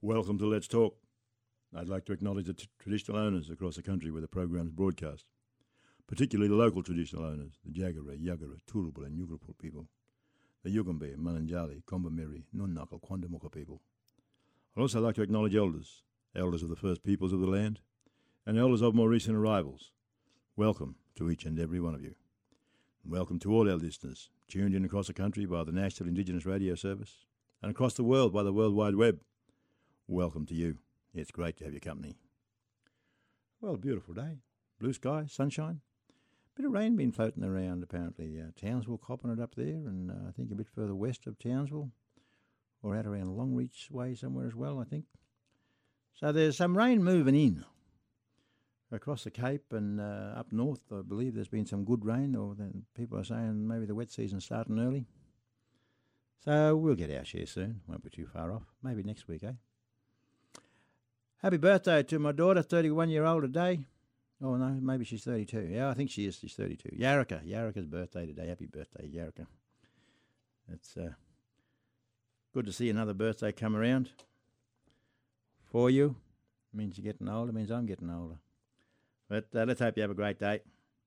Welcome to Let's Talk. I'd like to acknowledge the traditional owners across the country where the program's broadcast, particularly the local traditional owners, the Jagera, Yagara, Turrbal and Yuggera people, the Yugambeh, Malanjali, Kombumerri, Nunnukkal, Quandamooka people. I'd also like to acknowledge elders of the first peoples of the land, and elders of more recent arrivals. Welcome to each and every one of you. And welcome to all our listeners, tuned in across the country by the National Indigenous Radio Service, and across the world by the World Wide Web. Welcome to you. It's great to have your company. Well, a beautiful day. Blue sky, sunshine. Bit of rain been floating around, apparently. Townsville copping it up there, and I think a bit further west of Townsville, or out around Longreach way somewhere as well, I think. So there's some rain moving in. Across the Cape and up north, I believe there's been some good rain, or people are saying maybe the wet season's starting early. So we'll get our share soon. Won't be too far off. Maybe next week, eh? Happy birthday to my daughter, 31-year-old today. Oh, no, maybe she's 32. Yeah, I think she is. She's 32. Yarrika's birthday today. Happy birthday, Yarrika. It's good to see another birthday come around for you. It means you're getting older. It means I'm getting older. But let's hope you have a great day.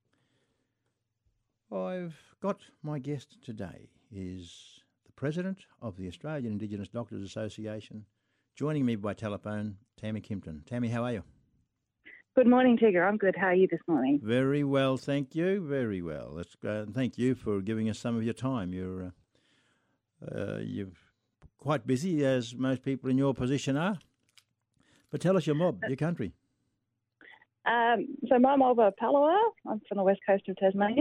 I've got my guest today is the President of the Australian Indigenous Doctors Association. Joining me by telephone, Tammy Kimpton. Tammy, how are you? Good morning, Tigger. I'm good. How are you this morning? Very well, thank you. Very well. Let's thank you for giving us some of your time. You're quite busy, as most people in your position are. But tell us your mob, your country. So my mob are Palawa. I'm from the west coast of Tasmania.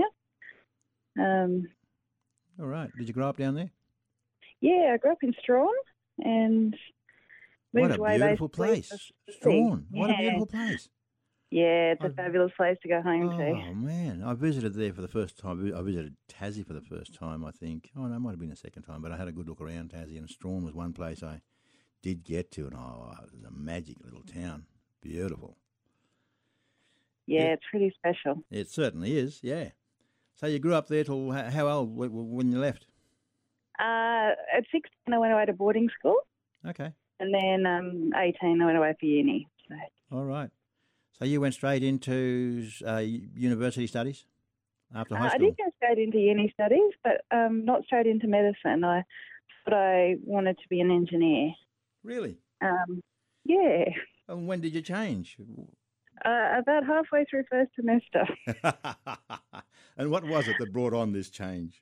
All right. Did you grow up down there? Yeah, I grew up in Strahan and moved away. What a beautiful place. Strahan. What a beautiful place. Yeah, it's a fabulous place to go home to. Oh, man. I visited there for the first time. I visited Tassie for the first time, I think. Oh, no, it might have been the second time, but I had a good look around Tassie, and Strahan was one place I did get to, and it was a magic little town. Beautiful. Yeah, it's pretty special. It certainly is, yeah. So you grew up there till how old when you left? At 16, I went away to boarding school. Okay. And then 18, I went away for uni. So. All right. So you went straight into university studies after high school? I did go straight into uni studies, but not straight into medicine. I thought I wanted to be an engineer. Really? Yeah. And when did you change? About halfway through first semester. And what was it that brought on this change?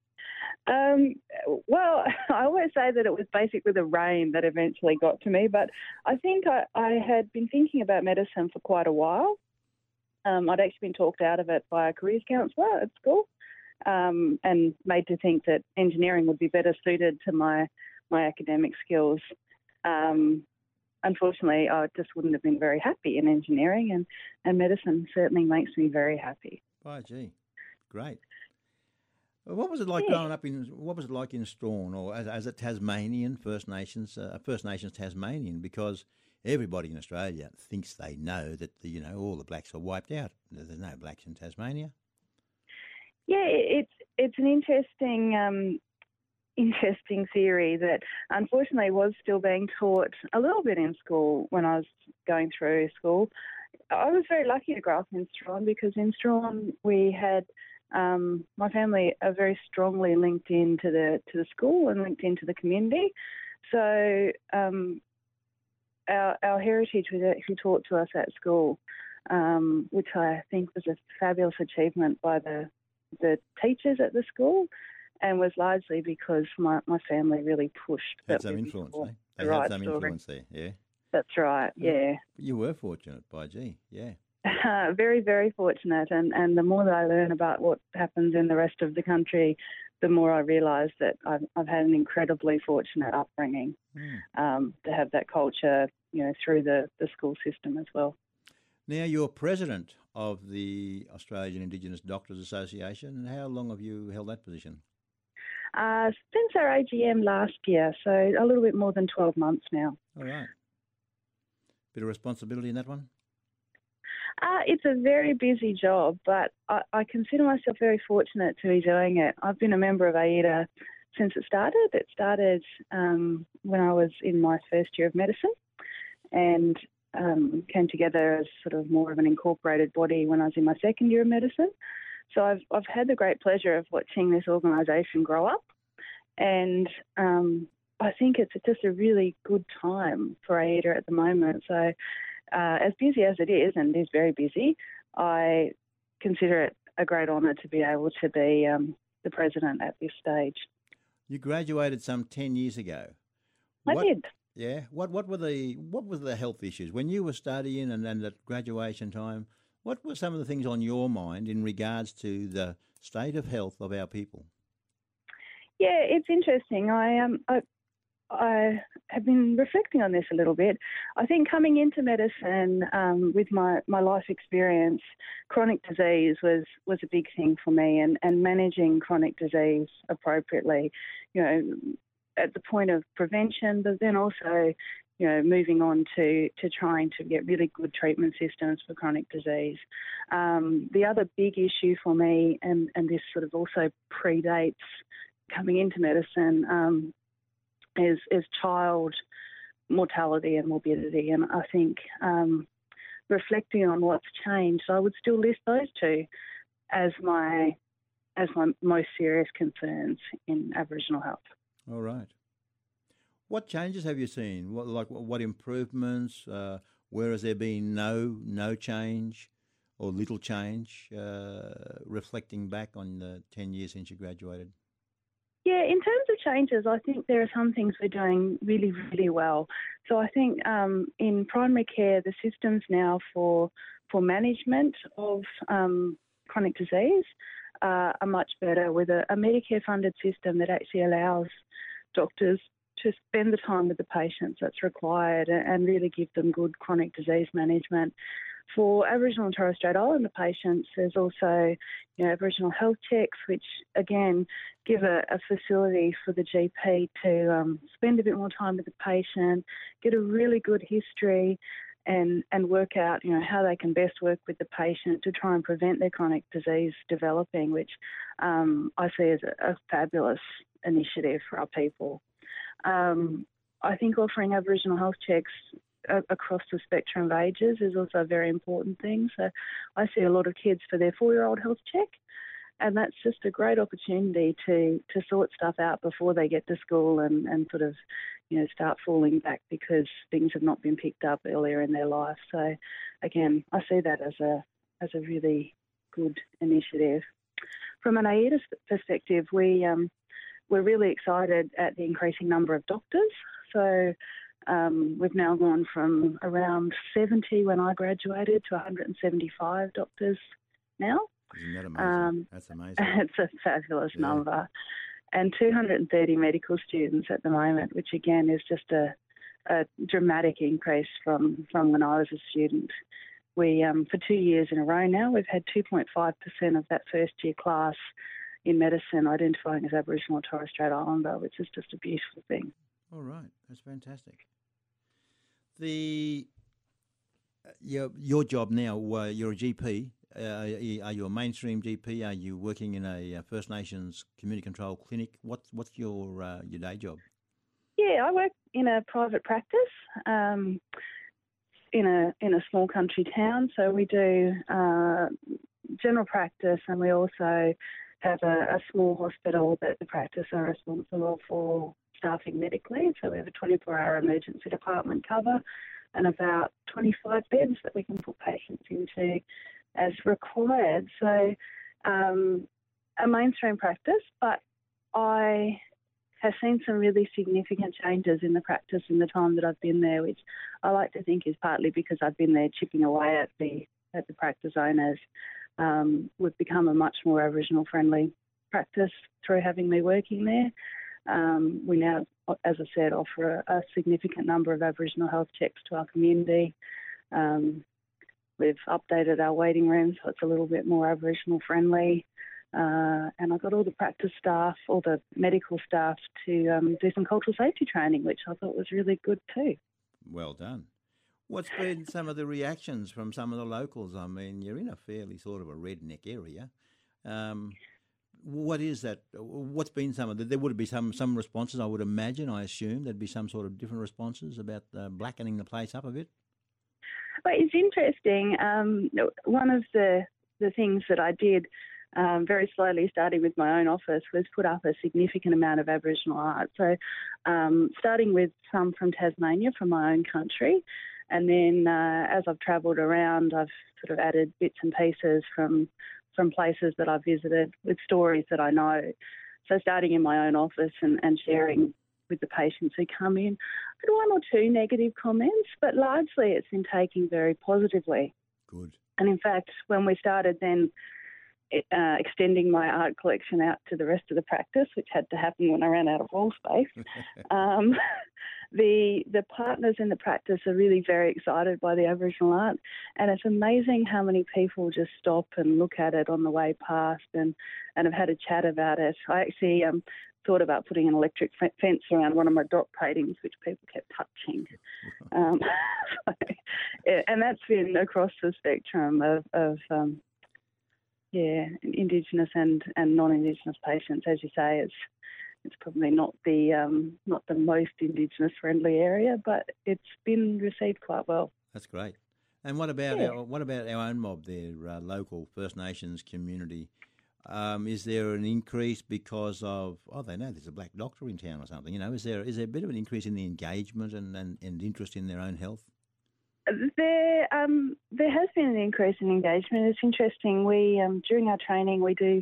Well, I always say that it was basically the rain that eventually got to me, but I think I had been thinking about medicine for quite a while. I'd actually been talked out of it by a careers counsellor at school and made to think that engineering would be better suited to my academic skills. Unfortunately, I just wouldn't have been very happy in engineering, and medicine certainly makes me very happy. By gee, great. What was it like growing up in? What was it like in Strahan, or as a Tasmanian First Nations Tasmanian? Because everybody in Australia thinks they know that all the blacks are wiped out. There's no blacks in Tasmania. Yeah, it's an interesting theory that unfortunately was still being taught a little bit in school when I was going through school. I was very lucky to grow up in Strahan because in Strahan we had my family are very strongly linked into the school and linked into the community. So our heritage was actually taught to us at school, which I think was a fabulous achievement by the teachers at the school, and was largely because my family really pushed. Had some influence, eh? They had some influence there, yeah. That's right, yeah. You were fortunate, by gee, yeah. Very, very fortunate, and the more that I learn about what happens in the rest of the country, the more I realise that I've had an incredibly fortunate upbringing to have that culture, through the school system as well. Now, you're president of the Australian Indigenous Doctors Association, and how long have you held that position? Since our AGM last year, so a little bit more than 12 months now. All right. Bit of responsibility in that one? It's a very busy job, but I consider myself very fortunate to be doing it. I've been a member of AIDA since it started. It started when I was in my first year of medicine, and came together as sort of more of an incorporated body when I was in my second year of medicine. So I've had the great pleasure of watching this organisation grow up, and I think it's just a really good time for AIDA at the moment. So as busy as it is, and it is very busy, I consider it a great honour to be able to be the president at this stage. You graduated some 10 years ago. I did. Yeah. What were the health issues when you were studying and then at graduation time? What were some of the things on your mind in regards to the state of health of our people? Yeah, it's interesting. I have been reflecting on this a little bit. I think coming into medicine with my life experience, chronic disease was a big thing for me, and managing chronic disease appropriately, at the point of prevention, but then also, moving on to trying to get really good treatment systems for chronic disease. The other big issue for me, and this sort of also predates coming into medicine, is child mortality and morbidity. And I think reflecting on what's changed, I would still list those two as my most serious concerns in Aboriginal health. All right. What changes have you seen? What improvements? Where has there been no change or little change? Reflecting back on the 10 years since you graduated. Yeah, in terms of changes, I think there are some things we're doing really, really well. So I think in primary care, the systems now for management of chronic disease are much better, with a Medicare-funded system that actually allows doctors to spend the time with the patients that's required and really give them good chronic disease management. For Aboriginal and Torres Strait Islander patients, there's also Aboriginal health checks, which again give a facility for the GP to spend a bit more time with the patient, get a really good history, and work out how they can best work with the patient to try and prevent their chronic disease developing, which I see as a fabulous initiative for our people. I think offering Aboriginal health checks across the spectrum of ages is also a very important thing. So I see a lot of kids for their 4-year-old health check, and that's just a great opportunity to sort stuff out before they get to school and sort of start falling back because things have not been picked up earlier in their life. So again, I see that as a really good initiative. From an AIDA perspective, we're really excited at the increasing number of doctors. So we've now gone from around 70 when I graduated to 175 doctors now. Isn't that amazing? That's amazing. It's a fabulous number. And 230 medical students at the moment, which again is just a dramatic increase from when I was a student. We, for 2 years in a row now, we've had 2.5% of that first year class in medicine identifying as Aboriginal or Torres Strait Islander, which is just a beautiful thing. All right, that's fantastic. Your job now, you're a GP. Are you a mainstream GP? Are you working in a First Nations community control clinic? What's your day job? Yeah, I work in a private practice in a small country town. So we do general practice, and we also have a small hospital that the practice are responsible for staffing medically. So we have a 24-hour emergency department cover and about 25 beds that we can put patients into as required. So a mainstream practice, but I have seen some really significant changes in the practice in the time that I've been there, which I like to think is partly because I've been there chipping away at the practice owners. We've become a much more Aboriginal-friendly practice through having me working there. We now, as I said, offer a significant number of Aboriginal health checks to our community. We've updated our waiting room so it's a little bit more Aboriginal-friendly. And I got all the practice staff, all the medical staff to do some cultural safety training, which I thought was really good too. Well done. What's been some of the reactions from some of the locals? I mean, you're in a fairly sort of a redneck area. What is that? What's been some of there would be some responses, I would imagine, I assume. There'd be some sort of different responses about blackening the place up a bit? But it's interesting. One of the things that I did very slowly, starting with my own office, was put up a significant amount of Aboriginal art. So starting with some from Tasmania, from my own country, and then as I've travelled around, I've sort of added bits and pieces from places that I've visited with stories that I know. So starting in my own office and sharing with the patients who come in. I had one or two negative comments, but largely it's been taken very positively. Good. And in fact, when we started then extending my art collection out to the rest of the practice, which had to happen when I ran out of wall space, the partners in the practice are really very excited by the Aboriginal art, and it's amazing how many people just stop and look at it on the way past and have had a chat about it. I actually thought about putting an electric fence around one of my dot paintings, which people kept touching. And that's been across the spectrum of Indigenous and non-Indigenous patients. As you say, it's probably not the most Indigenous friendly area, but it's been received quite well. That's great. And what about our own mob there, local First Nations community? Is there an increase because of they know there's a black doctor in town or something? Is there a bit of an increase in the engagement and interest in their own health? There has been an increase in engagement. It's interesting. We during our training we do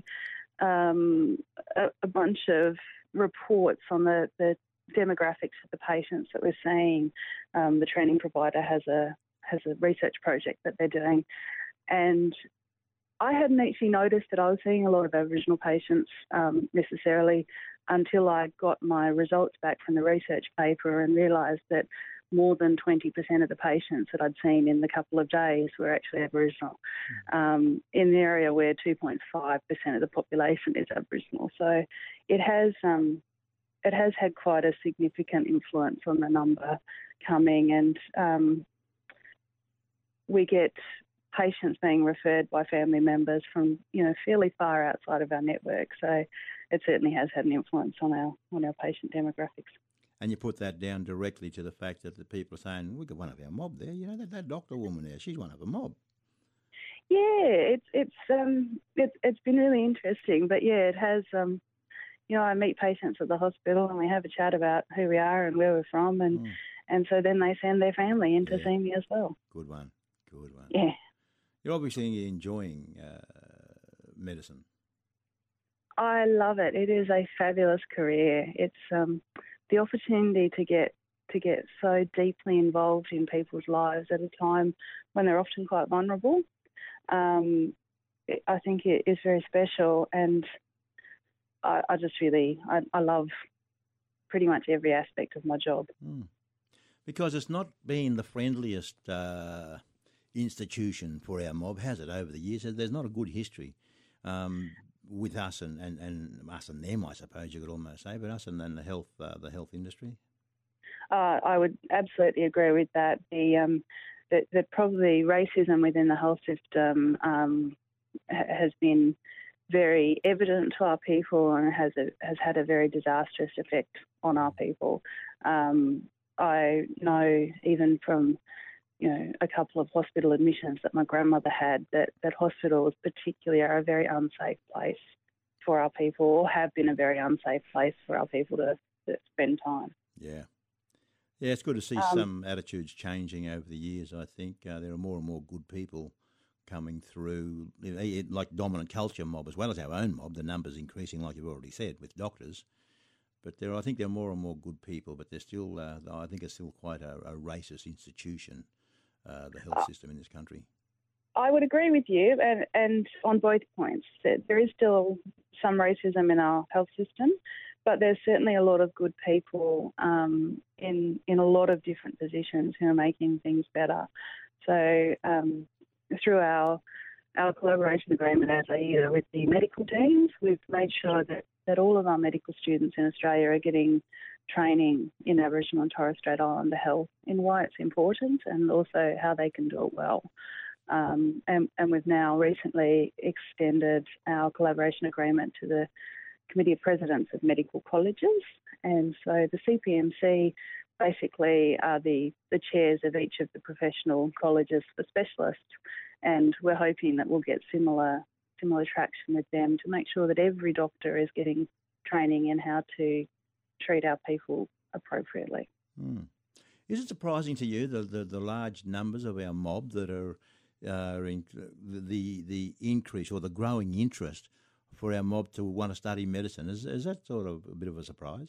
a bunch of reports on the demographics of the patients that we're seeing. The training provider has a research project that they're doing, and I hadn't actually noticed that I was seeing a lot of Aboriginal patients necessarily until I got my results back from the research paper and realised that more than 20% of the patients that I'd seen in the couple of days were actually Aboriginal, in the area where 2.5% of the population is Aboriginal. So it has had quite a significant influence on the number coming, and we get patients being referred by family members from fairly far outside of our network. So it certainly has had an influence on our patient demographics. And you put that down directly to the fact that the people are saying, we've got one of our mob there, that doctor woman there, she's one of a mob. Yeah, it's been really interesting. But yeah, it has, I meet patients at the hospital and we have a chat about who we are and where we're from, and so then they send their family in to see me as well. Good one. Yeah. You're obviously enjoying medicine. I love it. It is a fabulous career. It's the opportunity to get so deeply involved in people's lives at a time when they're often quite vulnerable. I think it is very special, and I just really I love pretty much every aspect of my job. Because it's not been the friendliest institution for our mob, has it, over the years? There's not a good history with us and us and them, I suppose you could almost say, but us and then the health industry. I would absolutely agree with that. That probably racism within the health system has been very evident to our people and has had a very disastrous effect on our people. I know even from a couple of hospital admissions that my grandmother had, that hospitals particularly are a very unsafe place for our people, or have been a very unsafe place for our people to spend time. Yeah, it's good to see some attitudes changing over the years. I think there are more and more good people coming through, like dominant culture mob as well as our own mob. The numbers increasing, like you've already said, with doctors. But I think there are more and more good people, but there's still, I think it's still quite a racist institution, the health system in this country. I would agree with you, and on both points. There is still some racism in our health system, but there's certainly a lot of good people in a lot of different positions who are making things better. So through our collaboration agreement as AIDA with the medical teams, we've made sure that all of our medical students in Australia are getting training in Aboriginal and Torres Strait Islander health, in why it's important and also how they can do it well. And we've now recently extended our collaboration agreement to the Committee of Presidents of Medical Colleges. And so the CPMC basically are the chairs of each of the professional colleges for specialists. And we're hoping that we'll get similar traction with them to make sure that every doctor is getting training in how to treat our people appropriately. Mm. Is it surprising to you the large numbers of our mob that are in the increase or the growing interest for our mob to want to study medicine? Is that sort of a bit of a surprise?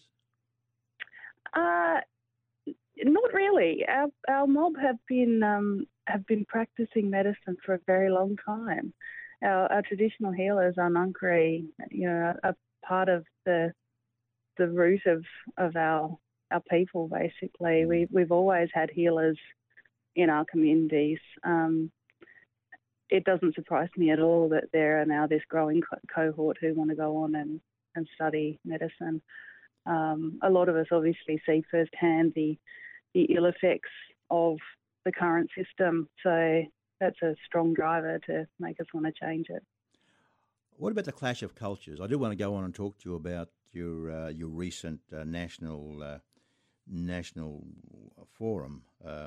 Not really. Our mob have been practicing medicine for a very long time. Our traditional healers, our Ngangkari, are part of the root of our people. Basically, we've always had healers in our communities. It doesn't surprise me at all that there are now this growing cohort who want to go on and study medicine. A lot of us obviously see firsthand the ill effects of the current system, so that's a strong driver to make us want to change it. What about the clash of cultures? I do want to go on and talk to you about your recent national forum.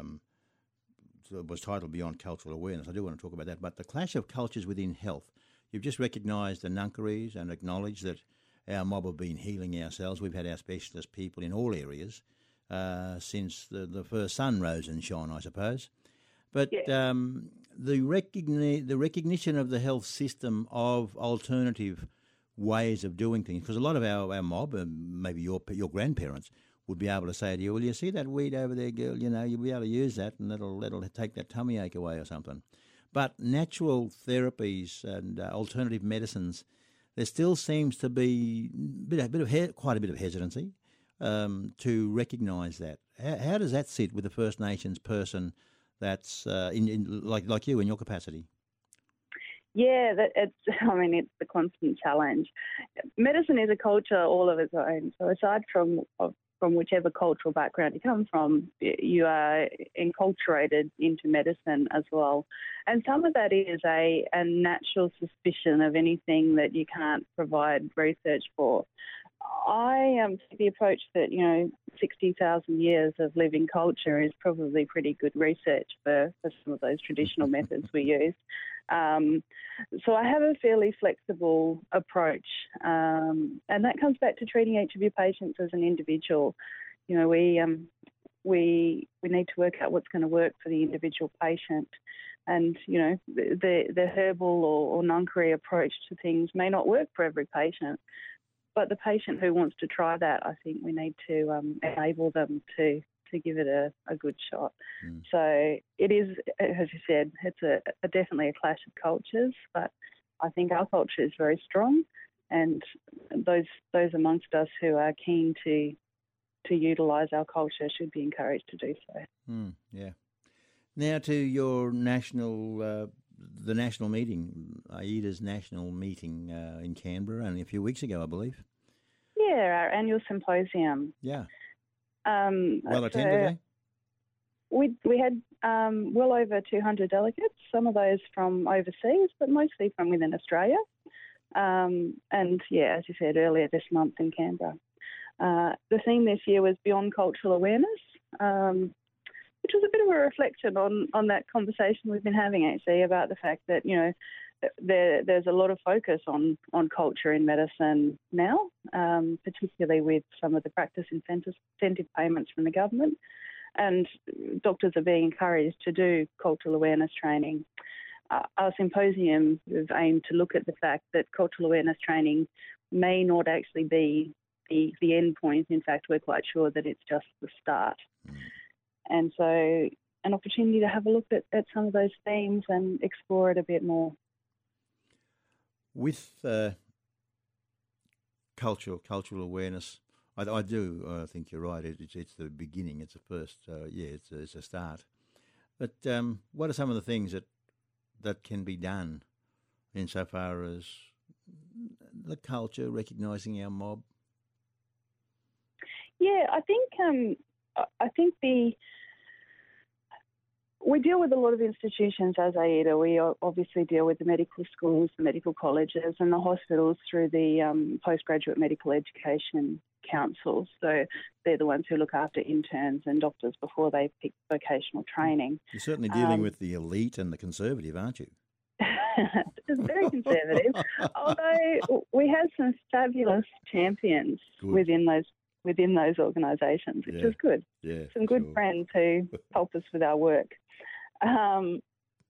So it was titled Beyond Cultural Awareness. I do want to talk about that. But the clash of cultures within health. You've just recognised the Ngangkaris and acknowledged that our mob have been healing ourselves. We've had our specialist people in all areas since the first sun rose and shone, I suppose. But yeah. The recognition of the health system of alternative ways of doing things, because a lot of our mob, maybe your grandparents, would be able to say to you, well, you see that weed over there, girl, you'll be able to use that and that'll take that tummy ache away or something. But natural therapies and alternative medicines, there still seems to be quite a bit of hesitancy to recognise that. How does that sit with the First Nations person that's like you in your capacity? Yeah, it's the constant challenge. Medicine is a culture all of its own. So aside from whichever cultural background you come from, you are enculturated into medicine as well. And some of that is a natural suspicion of anything that you can't provide research for. I take the approach that, 60,000 years of living culture is probably pretty good research for some of those traditional methods we use. So I have a fairly flexible approach, and that comes back to treating each of your patients as an individual. We need to work out what's going to work for the individual patient. And, the herbal or Ngangkari approach to things may not work for every patient. But the patient who wants to try that, I think we need to enable them to give it a good shot. Mm. So it is, as you said, it's definitely a clash of cultures, but I think our culture is very strong, and those amongst us who are keen to utilise our culture should be encouraged to do so. Yeah. Now to your the national meeting, AIDA's national meeting in Canberra only a few weeks ago, I believe. Yeah, our annual symposium. Yeah. Well attended, eh? We had well over 200 delegates, some of those from overseas, but mostly from within Australia. And yeah, as you said earlier, this month in Canberra. The theme this year was Beyond Cultural Awareness, which was a bit of a reflection on that conversation we've been having actually about the fact that, there's a lot of focus on culture in medicine now, particularly with some of the practice incentive payments from the government. And doctors are being encouraged to do cultural awareness training. Our symposium was aimed to look at the fact that cultural awareness training may not actually be the end point. In fact, we're quite sure that it's just the start. And so an opportunity to have a look at some of those themes and explore it a bit more. With cultural awareness, I do think you're right. It's the beginning. It's the first. It's a start. But what are some of the things that can be done insofar as the culture, recognising our mob? Yeah, I think We deal with a lot of institutions as AIDA. We obviously deal with the medical schools, the medical colleges and the hospitals through the postgraduate medical education councils. So they're the ones who look after interns and doctors before they pick vocational training. You're certainly dealing with the elite and the conservative, aren't you? It's very conservative, although we have some fabulous champions within those organisations, which is good. Yeah, some good friends who help us with our work. And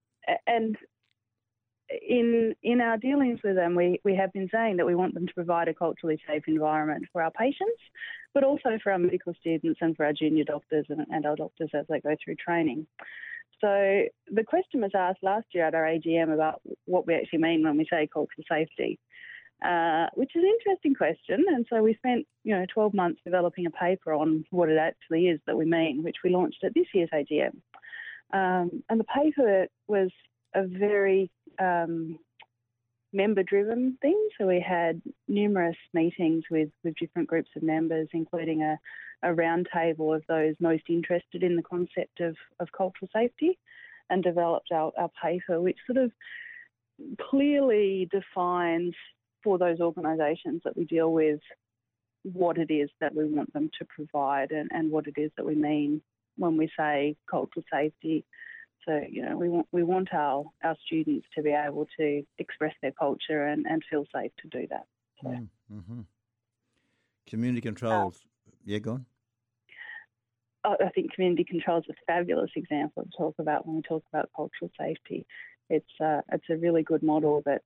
in our dealings with them, we have been saying that we want them to provide a culturally safe environment for our patients, but also for our medical students and for our junior doctors and our doctors as they go through training. So the question was asked last year at our AGM about what we actually mean when we say cultural safety, which is an interesting question. And so we spent 12 months developing a paper on what it actually is that we mean, which we launched at this year's AGM. And the paper was a very member-driven thing. So we had numerous meetings with different groups of members, including a roundtable of those most interested in the concept of cultural safety, and developed our paper, which sort of clearly defines for those organisations that we deal with what it is that we want them to provide and what it is that we mean when we say cultural safety. So, we want our students to be able to express their culture and feel safe to do that. So. Mm-hmm. Community controls. Go on. I think community controls is a fabulous example to talk about when we talk about cultural safety. It's a really good model that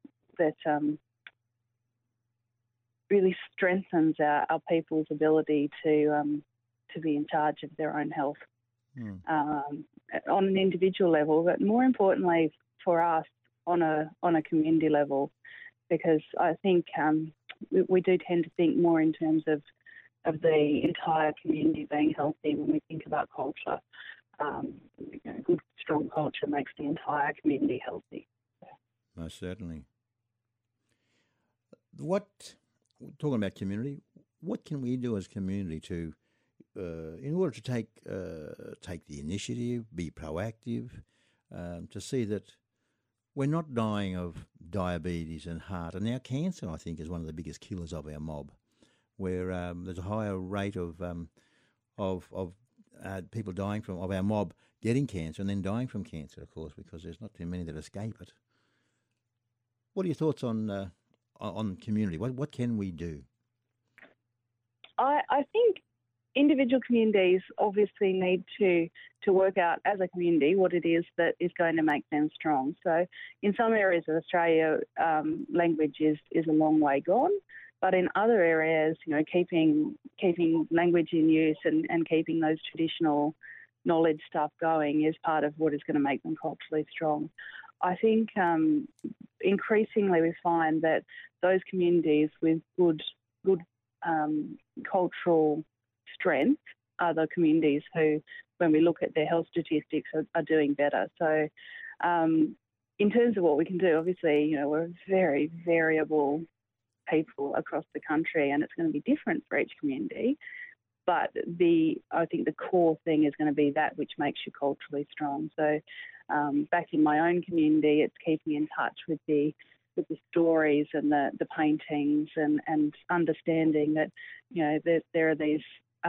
really strengthens our people's ability to be in charge of their own health on an individual level, but more importantly for us on a community level, because I think we do tend to think more in terms of the entire community being healthy when we think about culture. Good, strong culture makes the entire community healthy. Most certainly. Talking about community, what can we do as community to, in order to take the initiative, be proactive, to see that we're not dying of diabetes and heart, and now cancer, I think, is one of the biggest killers of our mob, where there's a higher rate of people dying of our mob getting cancer and then dying from cancer, of course, because there's not too many that escape it. What are your thoughts on community? What can we do? I think individual communities obviously need to work out as a community what it is that is going to make them strong. So in some areas of Australia, language is a long way gone, but in other areas, keeping language in use and keeping those traditional knowledge stuff going is part of what is going to make them culturally strong. I think increasingly we find that those communities with good cultural strength are the communities who, when we look at their health statistics, are doing better. So in terms of what we can do, obviously, we're very variable people across the country, and it's going to be different for each community. But I think the core thing is going to be that which makes you culturally strong. So back in my own community, it's keeping in touch with the stories and the paintings and understanding that there are these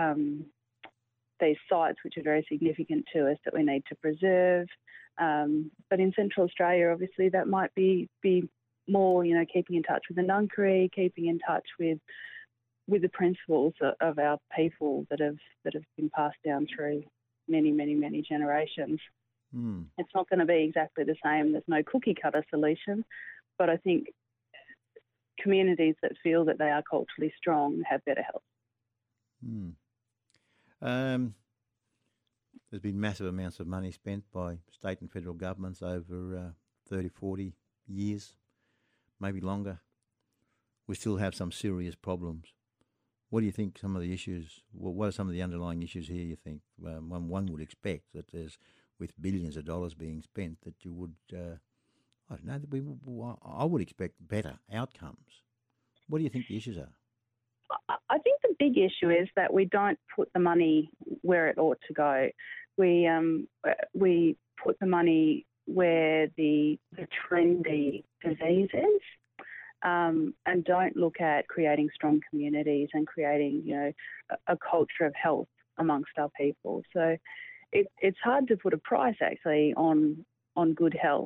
sites which are very significant to us that we need to preserve. But in Central Australia, obviously, that might be more, keeping in touch with the Nunkery, keeping in touch with the principles of our people that have been passed down through many, many, many generations. It's not going to be exactly the same. There's no cookie cutter solution, but I think communities that feel that they are culturally strong have better health. There's been massive amounts of money spent by state and federal governments over 30, 40 years, maybe longer. We still have some serious problems. What do you think some of the issues, what are some of the underlying issues here, you think? One would expect that there's, with billions of dollars being spent, that you would, I don't know, I would expect better outcomes. What do you think the issues are? I think the big issue is that we don't put the money where it ought to go. we put the money where the trendy disease is, and don't look at creating strong communities and creating, a culture of health amongst our people. So it's hard to put a price actually on good health,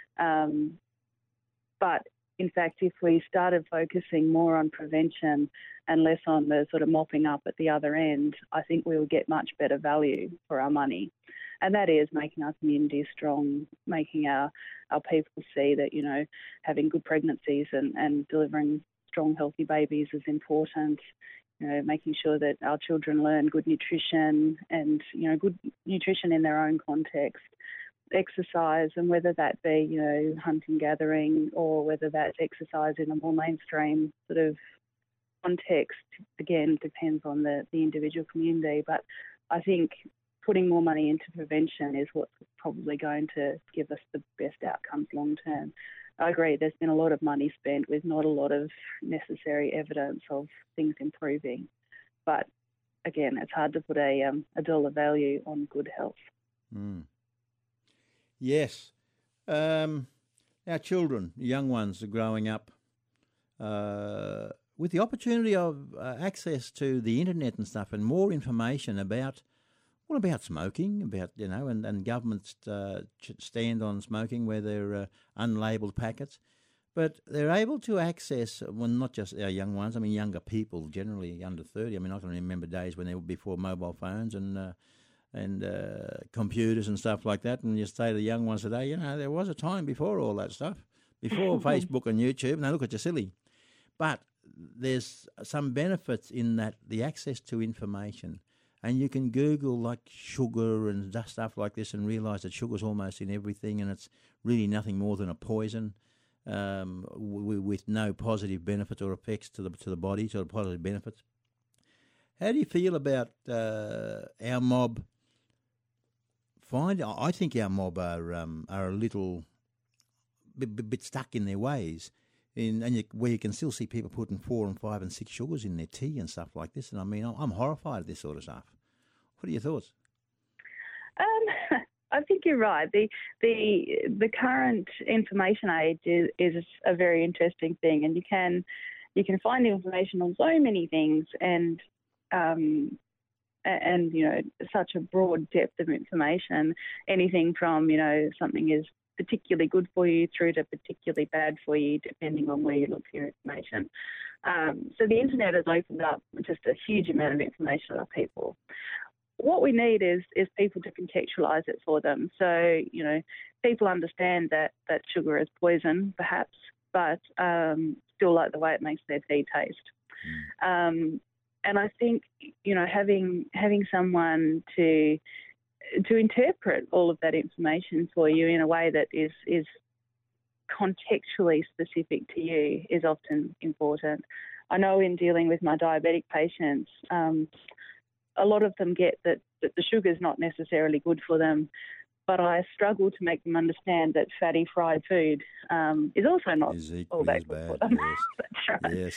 but in fact, if we started focusing more on prevention and less on the sort of mopping up at the other end, I think we will get much better value for our money. And that is making our communities strong, making our people see that, having good pregnancies and delivering strong, healthy babies is important. Making sure that our children learn good nutrition and, good nutrition in their own context. Exercise, and whether that be, hunting, gathering, or whether that's exercise in a more mainstream sort of context, again, depends on the individual community. But I think putting more money into prevention is what's probably going to give us the best outcomes long term. I agree, there's been a lot of money spent with not a lot of necessary evidence of things improving. But again, it's hard to put a dollar value on good health. Mm. Yes. Our children, young ones, are growing up with the opportunity of access to the internet and stuff, and more information about smoking, and governments stand on smoking where they're unlabelled packets. But they're able to access, well, not just our young ones, younger people, generally under 30. I can remember days when they were before mobile phones and computers and stuff like that, and you say to the young ones today, there was a time before all that stuff, before Facebook and YouTube, and they look at you silly. But there's some benefits in that, the access to information, and you can Google like sugar and stuff like this and realise that sugar's almost in everything, and it's really nothing more than a poison with no positive benefits or effects to the body, so the positive benefits. How do you feel about our mob? I think our mob are a little bit stuck in their ways, where you can still see people putting 4 and 5 and 6 sugars in their tea and stuff like this. And I'm horrified at this sort of stuff. What are your thoughts? I think you're right. The current information age is a very interesting thing, and you can find information on so many things, and such a broad depth of information, anything from, something is particularly good for you through to particularly bad for you, depending on where you look for your information. So the internet has opened up just a huge amount of information for people. What we need is people to contextualise it for them. So, people understand that sugar is poison, perhaps, but still like the way it makes their tea taste. And I think, having someone to interpret all of that information for you in a way that is contextually specific to you is often important. I know in dealing with my diabetic patients, a lot of them get that the sugar is not necessarily good for them, but I struggle to make them understand that fatty fried food is also not all that good for them. Yes. That's right. Yes.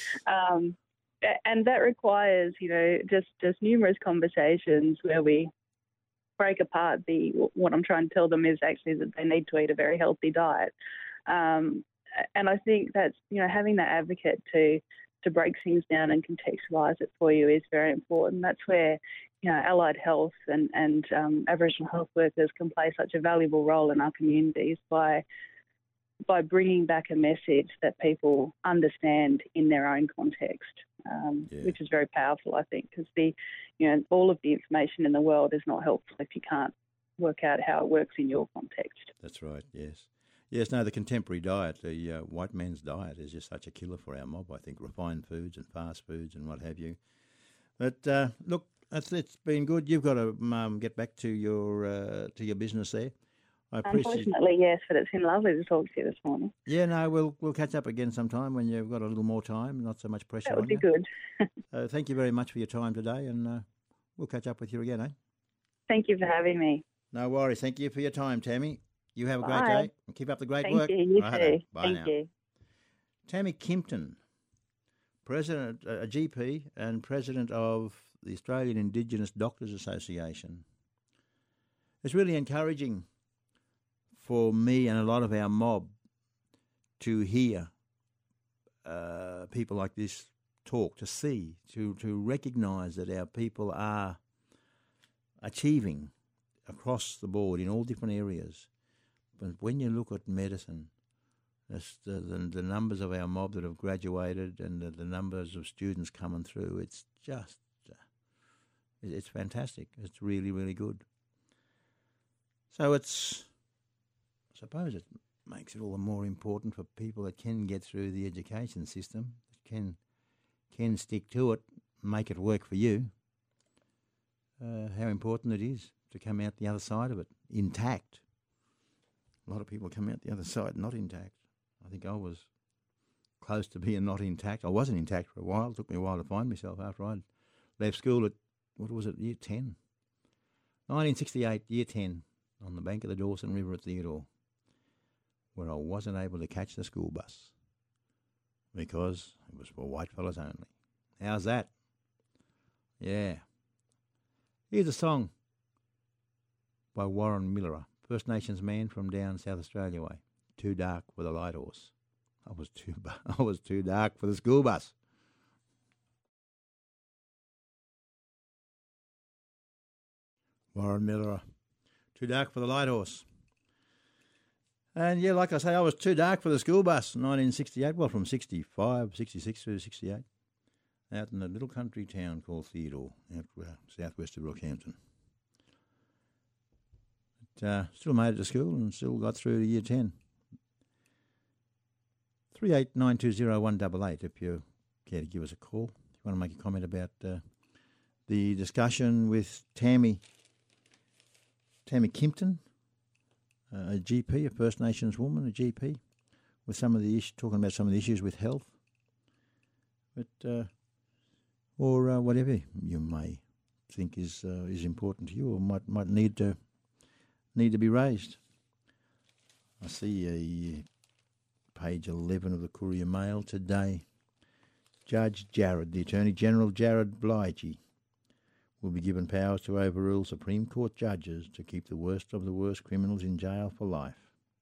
And that requires, just numerous conversations where we break apart what I'm trying to tell them is actually that they need to eat a very healthy diet. And I think that's, having that advocate to break things down and contextualise it for you is very important. That's where, allied health and Aboriginal health workers can play such a valuable role in our communities by bringing back a message that people understand in their own context, which is very powerful, I think, because all of the information in the world is not helpful if you can't work out how it works in your context. That's right, yes. Yes, no, the contemporary diet, the white man's diet is just such a killer for our mob, I think, refined foods and fast foods and what have you. But look, it's been good. You've got to get back to your business there. Unfortunately, yes, but it's been lovely to talk to you this morning. Yeah, no, we'll catch up again sometime when you've got a little more time, not so much pressure on you. That would be good. Thank you very much for your time today, and we'll catch up with you again, eh? Thank you for having me. No worries. Thank you for your time, Tammy. You have a great day and keep up the great work. Thank you. You too. Bye Thank now. you. Tammy Kimpton, President, a GP and President of the Australian Indigenous Doctors Association. it's really encouraging for me and a lot of our mob to hear people like this talk, to see, to recognise that our people are achieving across the board in all different areas. But when you look at medicine, the numbers of our mob that have graduated and the numbers of students coming through, it's just, it's fantastic. It's really, really good. So I suppose it makes it all the more important for people that can get through the education system, that can stick to it, make it work for you, how important it is to come out the other side of it intact. A lot of people come out the other side not intact. I think I was close to being not intact. I wasn't intact for a while. It took me a while to find myself after I'd left school at, year 10? 1968, year 10, on the bank of the Dawson River at Theodore, where I wasn't able to catch the school bus because it was for white fellas only. How's that? Yeah. Here's a song by Warren Miller, First Nations man from down South Australia way. Too dark for the light horse. I was too dark for the school bus. Warren Miller, too dark for the light horse. And yeah, like I say, I was too dark for the school bus in 1968, well, from 65, 66 through 68, out in a little country town called Theodore, out southwest of Rockhampton. But, still made it to school and still got through to year 10. 38920188 if you care to give us a call. If you want to make a comment about the discussion with Tammy Kimpton, a GP, a First Nations woman, a GP, with some of the talking about some of the issues with health, but or whatever you may think is important to you or might need to be raised. I see page 11 of the Courier Mail today. Judge Jared, the Attorney General Jared Bligey, will be given powers to overrule Supreme Court judges to keep the worst of the worst criminals in jail for life.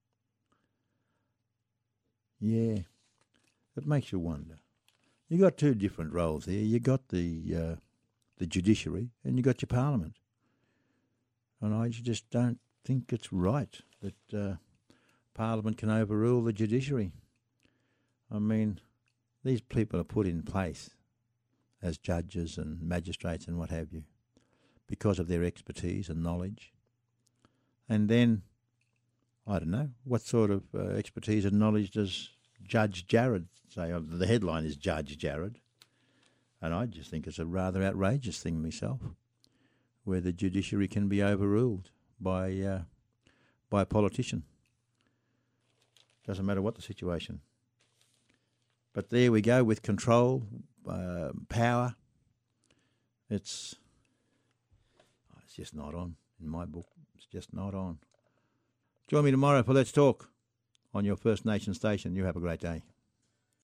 Yeah, it makes you wonder. You got two different roles there. You got the judiciary and you got your parliament, and I just don't think it's right that Parliament can overrule the judiciary. I mean, these people are put in place as judges and magistrates and what have you because of their expertise and knowledge. And then, I don't know, what sort of expertise and knowledge does Judge Jared say? The headline is Judge Jared. And I just think it's a rather outrageous thing myself, where the judiciary can be overruled by a politician. Doesn't matter what the situation. But there we go with control, power. It's just not on in my book. It's just not on. Join me tomorrow for Let's Talk on your First Nation station. You have a great day.